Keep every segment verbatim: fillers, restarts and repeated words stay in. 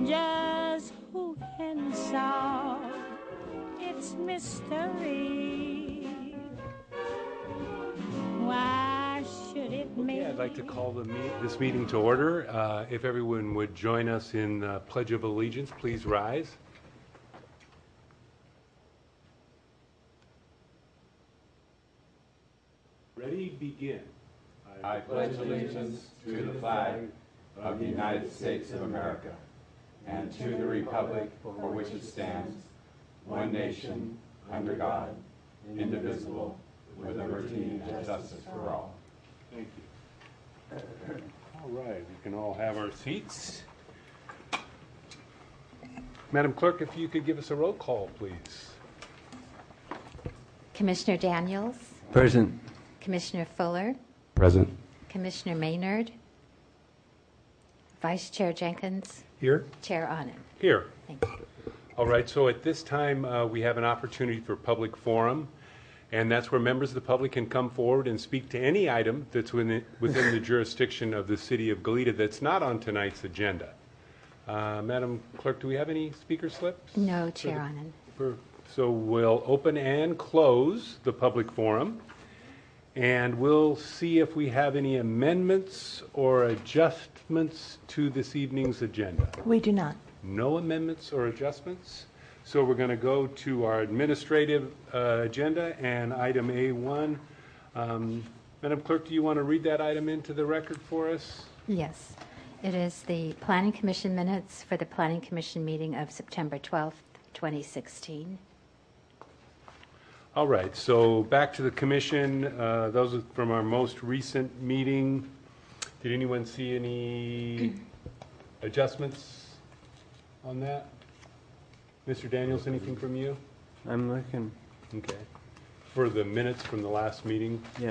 Just who can solve its mystery? Why should it make... Okay, I'd like to call the meet, this meeting to order. Uh, if everyone would join us in the Pledge of Allegiance, please rise. Ready, begin. I pledge allegiance to the flag of the United States of America and to the republic for which it stands, one nation, under God, indivisible, with liberty and justice for all. Thank you. All right, we can all have our seats. Madam Clerk, if you could give us a roll call, please. Commissioner Daniels, Present. Commissioner Fuller, Present. Commissioner Maynard, Vice Chair Jenkins, Here. Chair Anand. Here. Thank you. All right, so at this time, uh, we have an opportunity for public forum, and that's where members of the public can come forward and speak to any item that's within, within the jurisdiction of the City of Goleta that's not on tonight's agenda. Uh, Madam Clerk, do we have any speaker slips? No, Chair Anand. For, so we'll open and close the public forum, and we'll see if we have any amendments or adjustments to this evening's agenda. We do not. No amendments or adjustments. So we're going to go to our administrative uh, agenda and item A one. Um, Madam Clerk, do you want to read that item into the record for us? Yes. It is the Planning Commission minutes for the Planning Commission meeting of September twelfth, twenty sixteen. All right, so back to the commission. Uh, those are from our most recent meeting. Did anyone see any adjustments on that? Mister Daniels, anything from you? I'm looking. Okay. For the minutes from the last meeting? Yeah.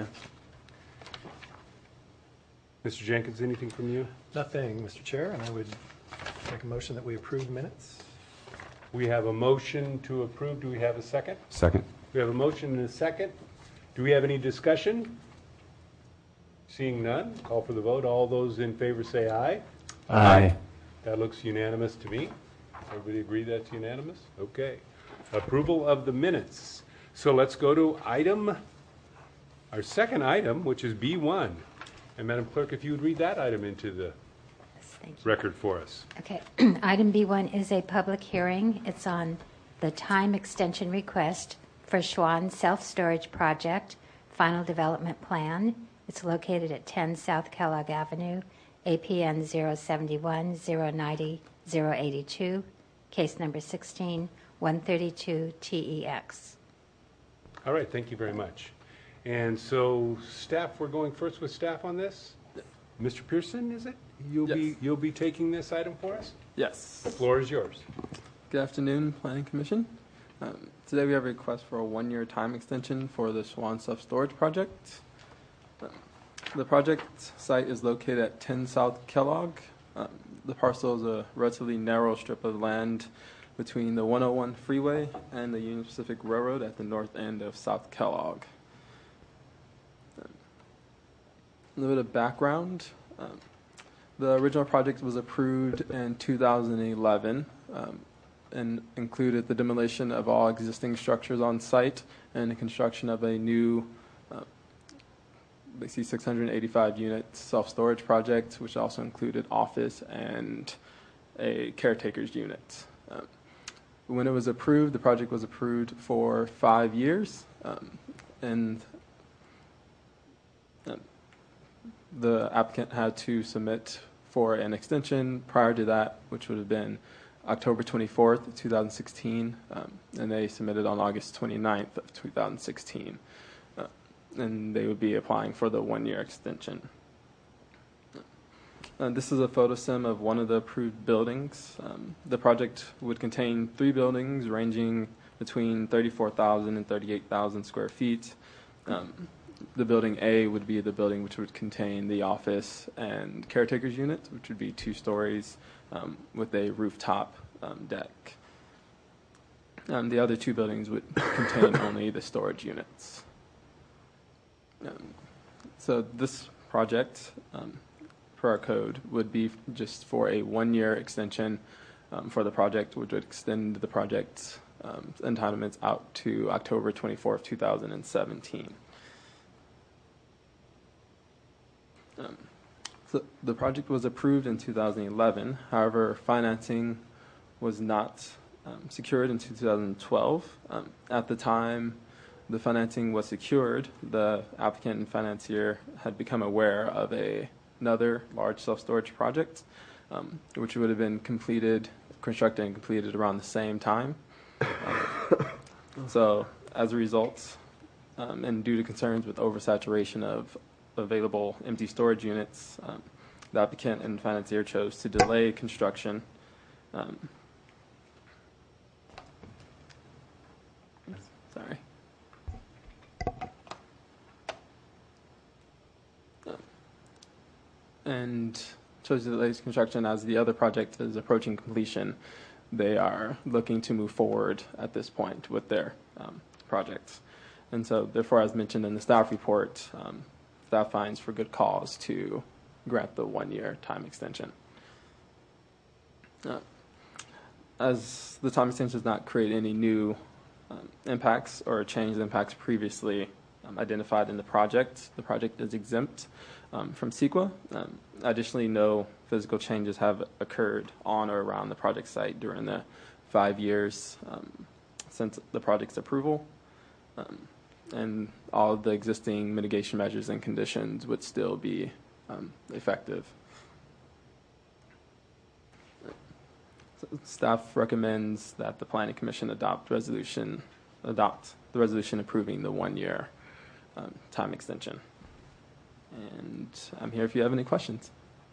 Mister Jenkins, anything from you? Nothing, Mister Chair, and I would make a motion that we approve minutes. We have a motion to approve. Do we have a second? Second. We have a motion and a second. Do we have any discussion? Seeing none, call for the vote. All those in favor say aye. Aye. That looks unanimous to me. Everybody agree that's unanimous? Okay. Approval of the minutes. So let's go to item, our second item, which is B one. And Madam Clerk, if you would read that item into the Yes, thank you. record for us. Okay. Item B one is a public hearing. It's on the time extension request for Schwann Self-Storage Project, Final Development Plan. It's located at ten South Kellogg Avenue, A P N zero seven one, zero nine zero, zero eight two, case number sixteen, one thirty-two T E X. All right, thank you very much. And so staff, we're going first with staff on this? Mister Pearson, is it? You'll Yes. be you'll be taking this item for us? Yes. The floor is yours. Good afternoon, Planning Commission. Um, today we have a request for a one-year time extension for the Schwann Self-Storage Project. Um, the project site is located at ten South Kellogg. Um, the parcel is a relatively narrow strip of land between the one oh one freeway and the Union Pacific Railroad at the north end of South Kellogg. Um, a little bit of background. Um, the original project was approved in two thousand eleven. Um, and included the demolition of all existing structures on site and the construction of a new uh, basically six hundred eighty-five unit self-storage project, which also included office and a caretaker's unit. Um, when it was approved, the project was approved for five years, um, and uh, the applicant had to submit for an extension prior to that, which would have been October twenty-fourth, two thousand sixteen, um, and they submitted on August twenty-ninth of two thousand sixteen. Uh, and they would be applying for the one-year extension. Uh, this is a photo sim of one of the approved buildings. Um, the project would contain three buildings ranging between thirty-four thousand and thirty-eight thousand square feet. Um, the building A would be the building which would contain the office and caretaker's unit, which would be two stories, Um, with a rooftop um, deck. Um, the other two buildings would contain only the storage units. Um, so this project, um, per our code, would be just for a one-year extension um, for the project, which would extend the project's um, entitlements out to October twenty-fourth, two thousand seventeen. Um, so the project was approved in two thousand eleven. However, financing was not um, secured in two thousand twelve. Um, at the time the financing was secured, the applicant and financier had become aware of a, another large self-storage project, um, which would have been completed, constructed and completed around the same time. Um, so as a result, um, and due to concerns with oversaturation of available empty storage units, um, the applicant and financier chose to delay construction. Um, sorry. And chose to delay construction as the other project is approaching completion. They are looking to move forward at this point with their um, projects. And so, therefore, as mentioned in the staff report, um, staff finds for good cause to grant the one-year time extension. Uh, as the time extension does not create any new um, impacts or change the impacts previously um, identified in the project, the project is exempt um, from CEQA. Um, additionally, no physical changes have occurred on or around the project site during the five years um, since the project's approval. Um, and all of the existing mitigation measures and conditions would still be um, effective. So staff recommends that the Planning Commission adopt resolution, adopt the resolution approving the one-year um, time extension. And I'm here if you have any questions.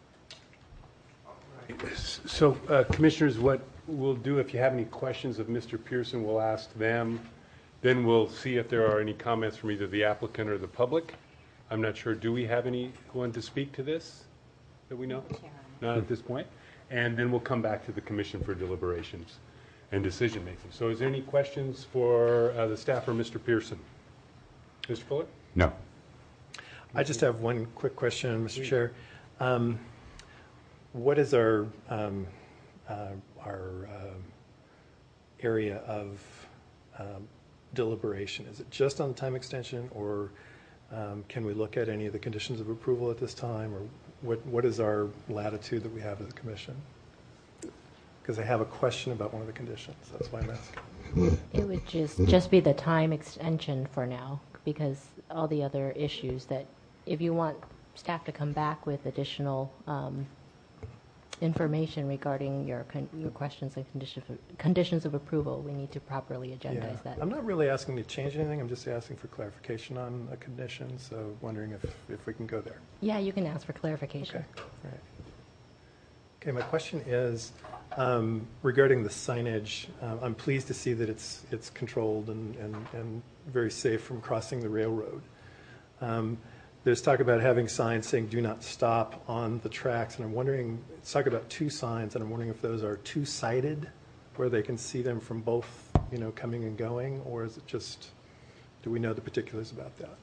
So, uh, Commissioners, what we'll do, if you have any questions of Mister Pearson, we'll ask them. Then we'll see if there are any comments from either the applicant or the public. I'm not sure. Do we have anyone to speak to this that we know? Not at this point. And then we'll come back to the Commission for deliberations and decision-making. So is there any questions for uh, the staff or Mister Pearson? Mister Fuller? No. I just have one quick question, Mister Chair. Um, what is our um, uh, our uh, area of um, deliberation? Is it just on the time extension, or um, can we look at any of the conditions of approval at this time, or what what is our latitude that we have as a commission? Because I have a question about one of the conditions. That's why I'm asking. It would just just be the time extension for now, because all the other issues that, if you want staff to come back with additional um, information regarding your con your questions and conditions of, conditions of approval, we need to properly agendize Yeah. that. I'm not really asking to change anything. I'm just asking for clarification on a condition. So wondering if if we can go there. Yeah, you can ask for clarification. Okay. All right. Okay. My question is um, regarding the signage. Um, I'm pleased to see that it's it's controlled and and, and very safe from crossing the railroad. Um, There's talk about having signs saying "Do not stop" on the tracks, and I'm wondering. It's talk about two signs, and I'm wondering if those are two-sided, where they can see them from both, you know, coming and going, or is it just? Do we know the particulars about that?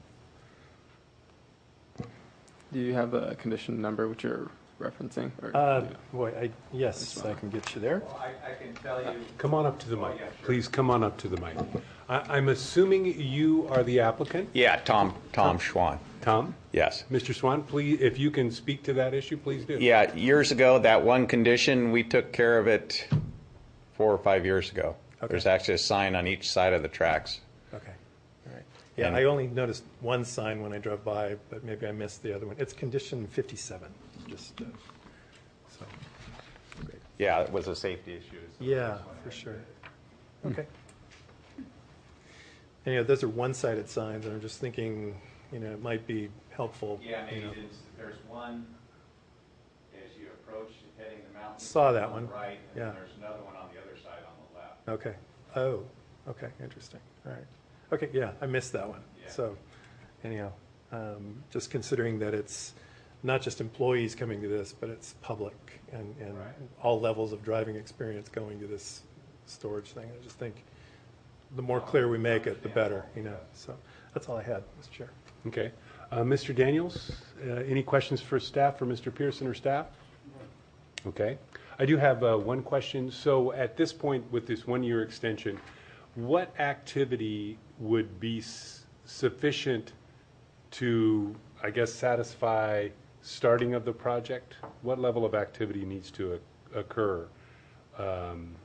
Do you have a condition number which you're referencing? Or, Uh, you know? boy, I, yes, I can get you there. Well, I, I can tell you. Come on up to the mic. Oh, yeah, sure. Please come on up to the mic. I, I'm assuming you are the applicant? Yeah, Tom, Tom Schwan. Tom? Yes. Mister Swan, please, if you can speak to that issue, please do. Yeah, years ago, that one condition, we took care of it four or five years ago. Okay. There's actually a sign on each side of the tracks. Okay, all right. Yeah, And- I only noticed one sign when I drove by, but maybe I missed the other one. It's condition fifty-seven, just, uh, so, great. Yeah, it was a safety issue. so Yeah, that's why for I sure. did it. Okay. And, you know, those are one-sided signs, and I'm just thinking, you know, it might be helpful. Yeah, you maybe know. there's, there's one as you approach heading the mountain. Saw that on one. the right, and Yeah. then there's another one on the other side on the left. Okay. Oh, okay, interesting. All right. Okay, yeah, I missed that one. Yeah. So, anyhow, um, just considering that it's not just employees coming to this, but it's public and, and Right. all levels of driving experience going to this storage thing. I just think the more clear we make it, the better, you know. So that's all I had, Mister Chair. Okay. Uh, Mister Daniels, uh, any questions for staff, for Mister Pearson or staff? Okay. I do have uh, one question. So at this point, with this one-year extension, what activity would be s- sufficient to, I guess, satisfy starting of the project? What level of activity needs to o- occur? Um,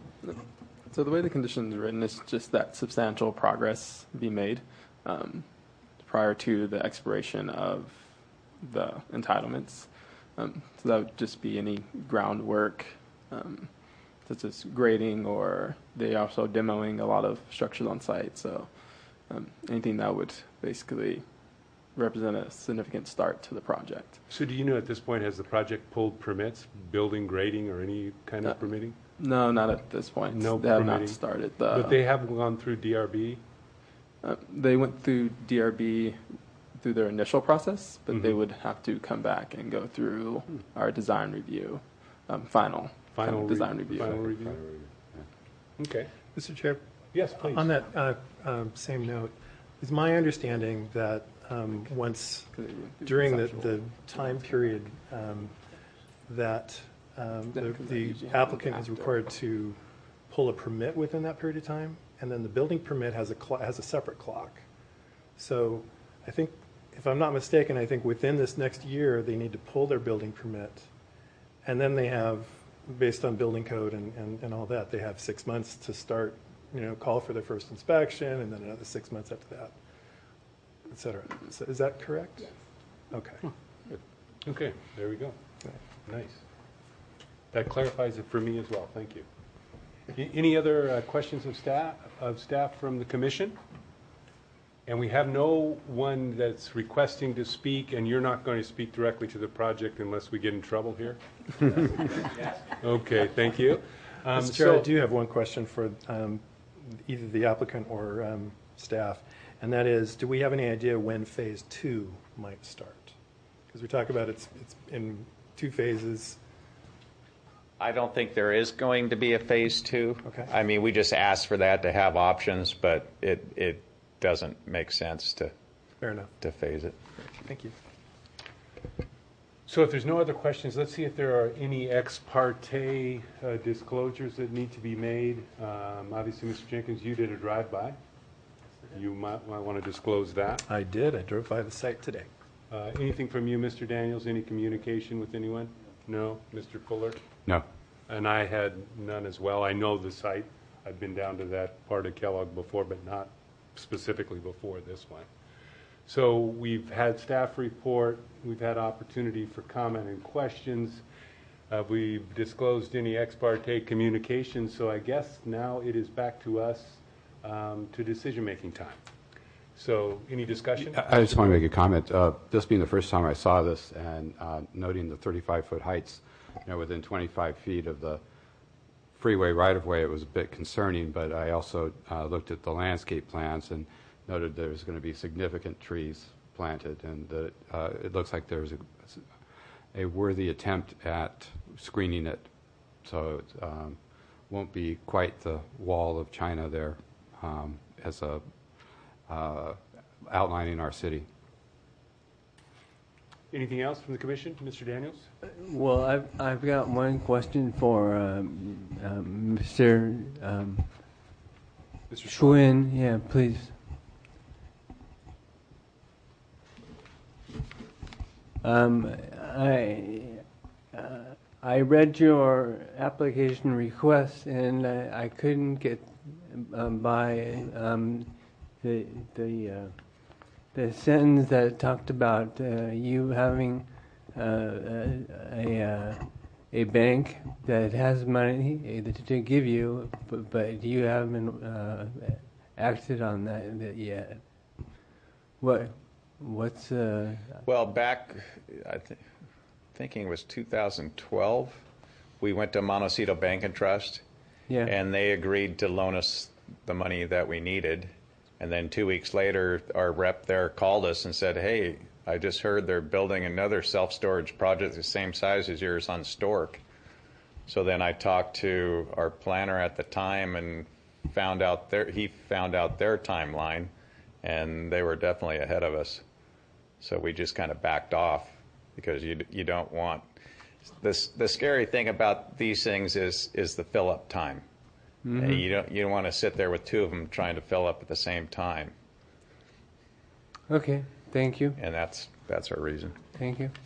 So the way the condition is written is just that substantial progress be made um, prior to the expiration of the entitlements. Um, so that would just be any groundwork, um, such as grading, or they also demoing a lot of structures on site. So um, anything that would basically represent a significant start to the project. So do you know at this point, has the project pulled permits, building, grading, or any kind of Uh, permitting? No, not at this point. No they have permitting. not started. The, But they have gone through D R B? Uh, they went through D R B through their initial process, but they Mhm. would have to come back and go through our design review, um, final, Final re- design review. Final review? Okay. Mister Chair, Yes, please. on that uh, um, same note, it's my understanding that um, once, during the, the time period um, that um, Yeah, the 'cause that the usually happens applicant is after. required to pull a permit within that period of time, and then the building permit has a, cl- has a separate clock. So I think, if I'm not mistaken, I think within this next year, they need to pull their building permit, and then they have, based on building code and, and, and all that, they have six months to start, you know, call for their first inspection, and then another six months after that, et cetera. So is that correct? Okay. Okay, there we go. Nice. That clarifies it for me as well. Thank you. A- Any other uh, questions of staff, of staff from the commission? And we have no one that's requesting to speak, and you're not going to speak directly to the project unless we get in trouble here? Okay, thank you. Um, Mister Chair, I so- do have one question for um, either the applicant or um, staff, and that is, do we have any idea when phase two might start? Because we talk about it's, it's in two phases. I don't think there is going to be a phase two. Okay. I mean, we just asked for that to have options, but it, it doesn't make sense to, Fair enough. to phase it. Thank you. So if there's no other questions, let's see if there are any ex parte uh, disclosures that need to be made. Um, Obviously, Mister Jenkins, you did a drive-by. You might, might want to disclose that. I did. I drove by the site today. Uh, Anything from you, Mister Daniels? Any communication with anyone? No? Mister Fuller? No. And I had none as well. I know the site. I've been down to that part of Kellogg before, but not specifically before this one. So we've had staff report. We've had opportunity for comment and questions. Uh, We've disclosed any ex parte communications. So I guess now it is back to us um, to decision-making time. So any discussion? I I just want to make a comment. Uh, This being the first time I saw this, and uh, noting the thirty-five foot heights, you know, within twenty-five feet of the freeway right-of-way, it was a bit concerning, but I also uh, looked at the landscape plans and noted there was going to be significant trees planted, and that uh, it looks like there was a, a worthy attempt at screening it, so it um, won't be quite the wall of China there um, as a uh, outlining our city. Anything else from the commission, Mister Daniels? Well, I've, I've got one question for um, um, Mister Um, Mister Schwinn. Yeah, please. Um, I uh, I read your application request, and I, I couldn't get um, by um, the the uh, the sentence that talked about uh, you having uh, a a, uh, a bank that has money uh, to give you, but, but you haven't uh, acted on that, that yet. What what's uh, Well, back, I think, thinking it was two thousand twelve, we went to Montecito Bank and Trust, yeah and they agreed to loan us the money that we needed. And then two weeks later, our rep there called us and said, hey, I just heard they're building another self-storage project the same size as yours on Stork. So then I talked to our planner at the time and found out their, he found out their timeline, and they were definitely ahead of us. So we just kind of backed off because you you don't want, the, the scary thing about these things is, is the fill-up time. Mm-hmm. You don't, you don't want to sit there with two of them trying to fill up at the same time. Okay, thank you. And that's, that's our reason. Thank you.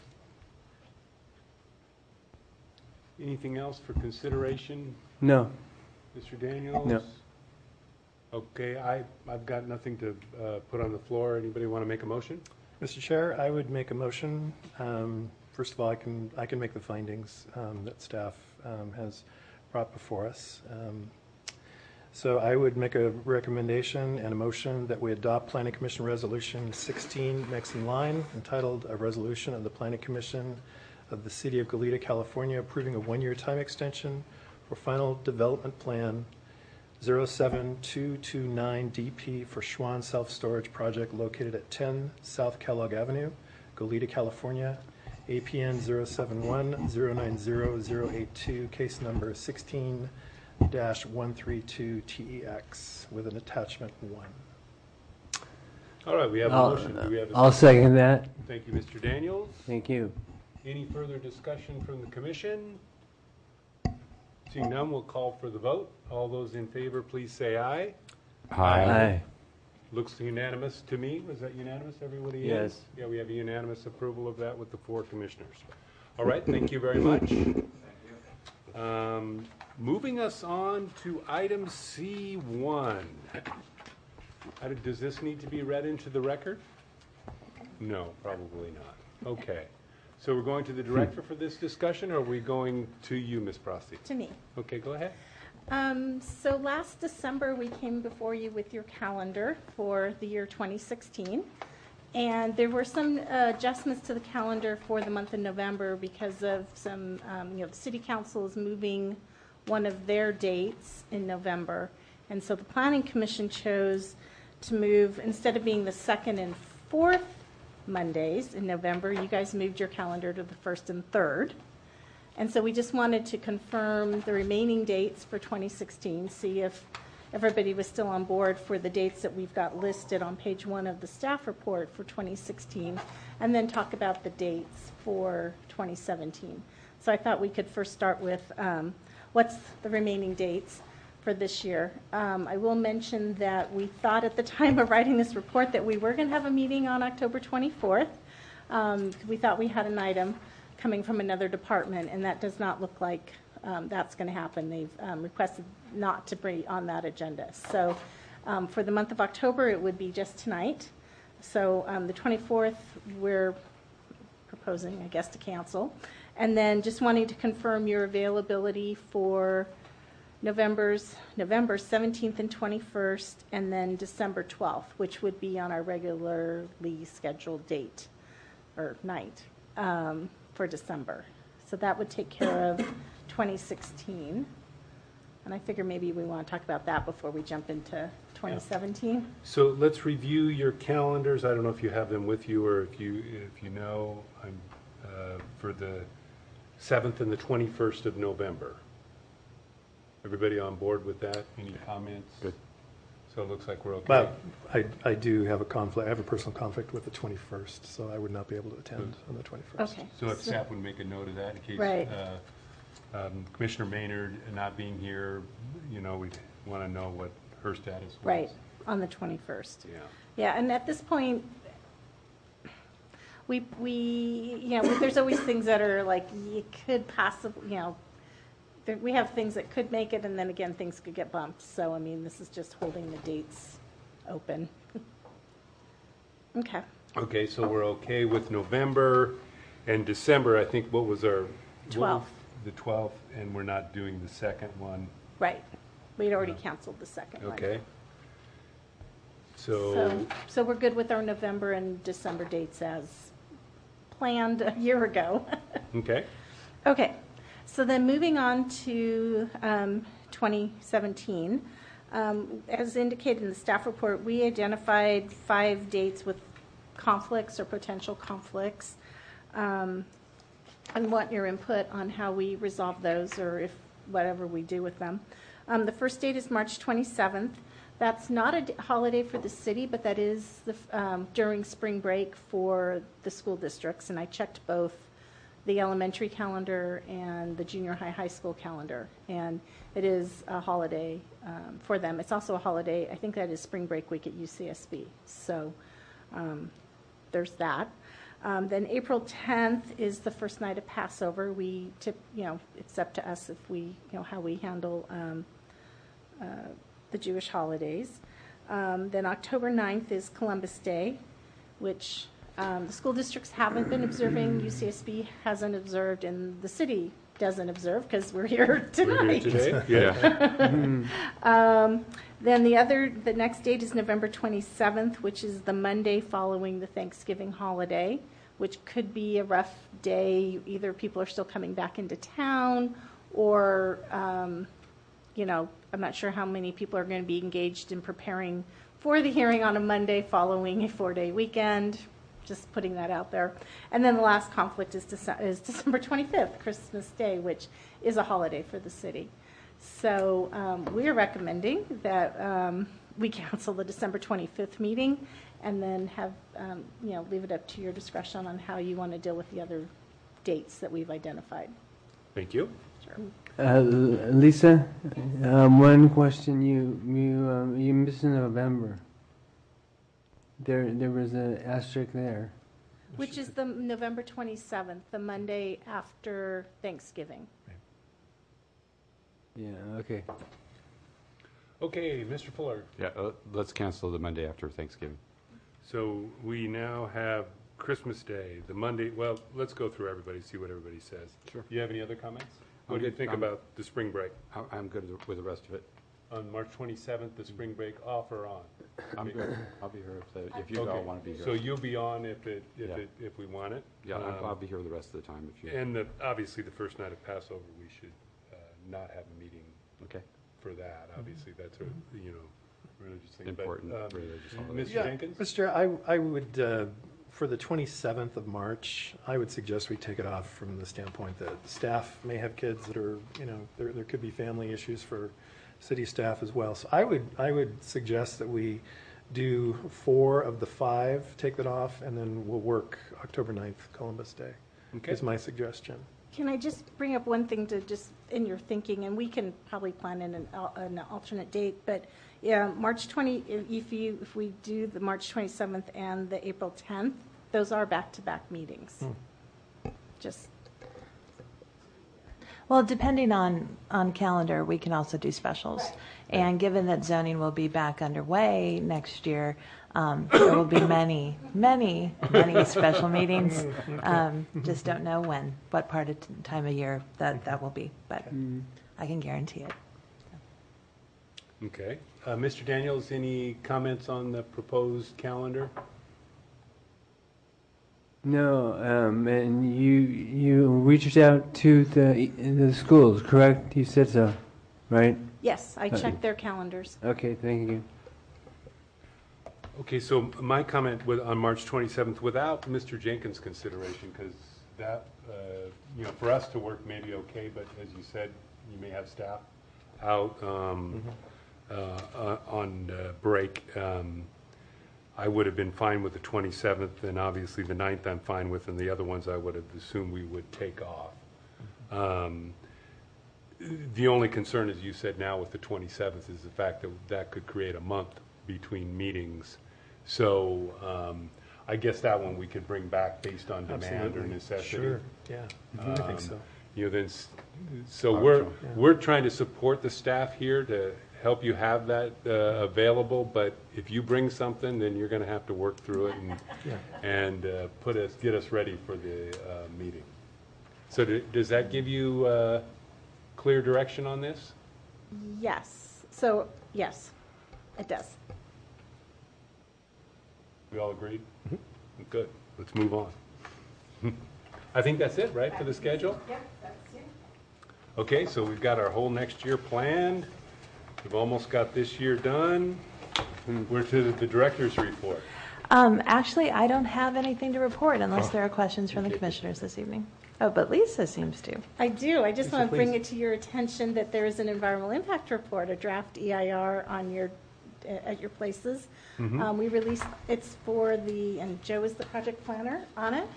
Anything else for consideration, No. Mister Daniels? No. Okay, I, I've got nothing to uh, put on the floor. Anybody want to make a motion? Mister Chair, I would make a motion. Um, First of all, I can, I can make the findings um, that staff um, has brought before us. Um, So I would make a recommendation and a motion that we adopt Planning Commission Resolution sixteen next in line, entitled "A Resolution of the Planning Commission of the City of Goleta, California, approving a one-year time extension for final development plan zero seven two two nine D P for Schwann Self-Storage Project located at ten South Kellogg Avenue, Goleta, California, A P N zero seven one zero nine zero zero eight two, case number sixteen dash one three two T E X, with an attachment one. All right, we have a I'll, motion. Do we have a I'll second that. Thank you, Mister Daniels. Thank you. Any further discussion from the commission? Seeing none, we'll call for the vote. All those in favor, please say aye. Aye. Looks unanimous to me. Was that unanimous, everybody? Yes. Yeah, we have a unanimous approval of that with the four commissioners. All right, thank you very much. Um, moving us on to item C one. Uh, Does this need to be read into the record? No, probably not. Okay. So we're going to the director for this discussion, or are we going to you, Miz Prosty? To me. Okay, go ahead. Um, so last December, we came before you with your calendar for the year twenty sixteen. And there were some uh, adjustments to the calendar for the month of November because of some, um, you know, the city council is moving one of their dates in November. And so the planning commission chose to move, instead of being the second and fourth Mondays in November, you guys moved your calendar to the first and third. And so we just wanted to confirm the remaining dates for twenty sixteen, see if everybody was still on board for the dates that we've got listed on page one of the staff report for twenty sixteen, and then talk about the dates for twenty seventeen. So I thought we could first start with um, what's the remaining dates for this year. Um, I will mention that we thought at the time of writing this report that we were going to have a meeting on October twenty-fourth. Um, we thought we had an item coming from another department, and that does not look like um, that's going to happen. They've um, requested not to be on that agenda. So um, for the month of October, it would be just tonight. So um, the twenty-fourth, we're proposing, I guess, to cancel. And then just wanting to confirm your availability for November's November seventeenth and twenty-first, and then December twelfth, which would be on our regularly scheduled date or night um, for December. So that would take care of twenty sixteen. And I figure maybe we want to talk about that before we jump into twenty seventeen. So let's review your calendars. I don't know if you have them with you or if you if you know. I'm uh, for the seventh and the twenty-first of November. Everybody on board with that? Any comments? Good. So it looks like we're okay. But I, I do have a conflict, I have a personal conflict with the twenty-first, so I would not be able to attend on the twenty-first. Okay. So if staff would make a note of that in case Right. uh, um, Commissioner Maynard not being here, you know, we want to know what her status was. Right, on the twenty-first. Yeah. Yeah, and at this point, we, we, you know, there's always things that are like, you could possibly, you know, there, we have things that could make it, and then again, things could get bumped. So, I mean, this is just holding the dates open. Okay. Okay, so we're okay with November and December. I think what was our? what was twelfth. The twelfth, and we're not doing the second one. Right. We'd already canceled the second one. Okay. So, So, so we're good with our November and December dates as planned a year ago. okay. Okay, so then moving on to um, twenty seventeen. Um, as indicated in the staff report, we identified five dates with conflicts or potential conflicts. Um, and want your input on how we resolve those, or if whatever we do with them. Um, the first date is March twenty-seventh. That's not a d- holiday for the city, but that is the, f- um, during spring break for the school districts, and I checked both the elementary calendar and the junior high, high school calendar. And it is a holiday um, for them. It's also a holiday, I think that is spring break week at U C S B. So um, there's that. Um, then April tenth is the first night of Passover. We tip, you know, it's up to us if we, you know, how we handle um, uh, the Jewish holidays. Um, then October ninth is Columbus Day, which um, the school districts haven't been observing, U C S B hasn't observed, and the city doesn't observe because we're here tonight. We're here today. Yeah. um, then the other, the next date is November twenty-seventh, which is the Monday following the Thanksgiving holiday, which could be a rough day. Either people are still coming back into town, or um, you know, I'm not sure how many people are going to be engaged in preparing for the hearing on a Monday following a four-day weekend. Just putting that out there. And then the last conflict is, Dece- is December twenty-fifth, Christmas Day, which is a holiday for the city. So um, we are recommending that um, we cancel the December twenty-fifth meeting and then have, um, you know, leave it up to your discretion on how you want to deal with the other dates that we've identified. Thank you. Sure. Uh, Lisa, um, one question you you um, you missed in November. There there was an asterisk there. Which is the November twenty-seventh, the Monday after Thanksgiving. Yeah. Okay. Okay, Mister Fuller. Yeah, uh, let's cancel the Monday after Thanksgiving. So we now have Christmas Day, the Monday. Well, let's go through everybody, see what everybody says. Sure. Do you have any other comments? What I'm do you good. think I'm- about the spring break? I- I'm good with the rest of it. On March twenty-seventh, the spring break off or on? I'm good. I'll be here if, the, if you Okay. all want to be here. So you'll be on if it, if Yeah. it, if we want it? Yeah, Um, I'll, I'll be here the rest of the time if you. And the, obviously, the first night of Passover, we should uh, not have a meeting Okay. for that. Obviously, that's a, you know, religious thing. But, Important um, religious holiday. Mister Yeah, Jenkins? Mister Chair, I, I would, uh, for the twenty-seventh of March, I would suggest we take it off from the standpoint that staff may have kids that are, you know, there, there could be family issues for city staff as well. So I would, I would suggest that we do four of the five, take that off, and then we'll work October ninth, Columbus Day, Okay. is my suggestion. Can I just bring up one thing to just, in your thinking, and we can probably plan in an, al- an alternate date, but yeah, March twentieth, if you, if we do the March twenty-seventh and the April tenth, those are back-to-back meetings. Hmm. Just, Well, depending on, on calendar, we can also do specials. And given that zoning will be back underway next year, um, there will be many, many, many special meetings. Um, just don't know when, what part of t- time of year that, that will be, but I can guarantee it. Okay. Uh, Mister Daniels, any comments on the proposed calendar? No, um, and you you reached out to the the schools, correct? You said so, right? yes, I checked their calendars. Okay, thank you. Okay, so my comment with, on March twenty-seventh, without Mister Jenkins' consideration, because that, uh, you know, for us to work may be okay, but as you said, you may have staff out um, uh, uh, on uh, break. Um, I would have been fine with the twenty-seventh, and obviously the ninth I'm fine with, and the other ones I would have assumed we would take off. Um, The only concern, as you said now with the twenty-seventh, is the fact that that could create a month between meetings. So um, I guess that one we could bring back based on demand or Absolutely. necessity. Sure, yeah, I think Um, so. You know, then, s- so we're, Yeah. we're trying to support the staff here to help you have that uh, available, but if you bring something, then you're going to have to work through it and, Yeah. and uh, put us, get us ready for the uh, meeting. So do- does that give you uh, clear direction on this? Yes, so, yes, it does. We all agreed? Good, let's move on. I think that's it, right, for the schedule? Yep, that's it. Okay, so we've got our whole next year planned. We've almost got this year done. We're to the director's report. Um, actually, I don't have anything to report unless there are questions from the commissioners this evening. Oh, but Lisa seems to. I do. I just Lisa, want to bring please. it to your attention that there is an environmental impact report, a draft E I R on your, at your places. Um, we released, it's for the, and Joe is the project planner on it.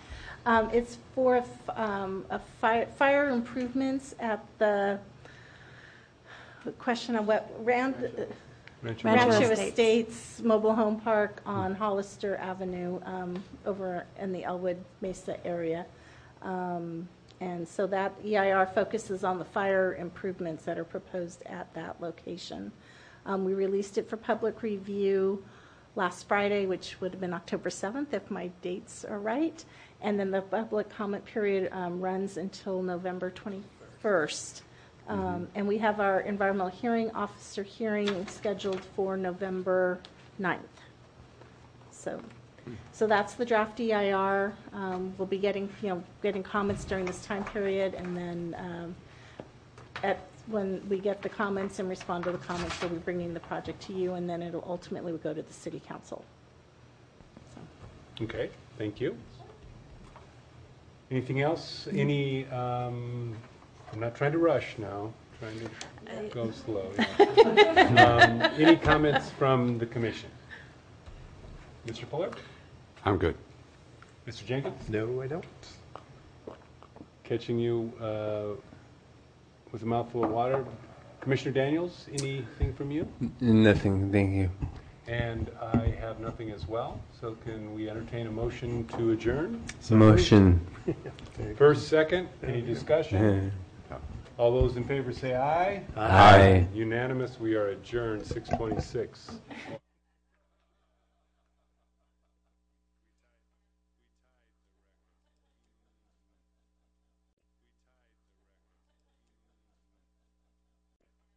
Um, It's for a f- um, a fi- fire improvements at the, the question of what, Rand, Rancho Rancho Rancho Estates. Estates Mobile Home Park on Hollister Avenue um, over in the Elwood Mesa area. Um, And so that E I R focuses on the fire improvements that are proposed at that location. Um, We released it for public review last Friday, which would have been October seventh, if my dates are right. And then the public comment period um, runs until November twenty-first. Um, And we have our environmental hearing officer hearing scheduled for November ninth. So, so that's the draft E I R. Um, We'll be getting, you know, getting comments during this time period, and then um, at, when we get the comments and respond to the comments, we'll be bringing the project to you, and then it'll ultimately will go to the city council. So. Okay, thank you. Anything else? Any, um, I'm not trying to rush now, trying to go slow. yeah. Um, Any comments from the commission? Mister Fuller? I'm good. Mister Jenkins? No, I don't. Catching you uh, with a mouthful of water. Commissioner Daniels, anything from you? Nothing, thank you. And I have nothing as well, so can we entertain a motion to adjourn? Motion. First, second, any discussion? Uh, All those in favor say aye. Aye. Unanimous, we are adjourned, six twenty-six.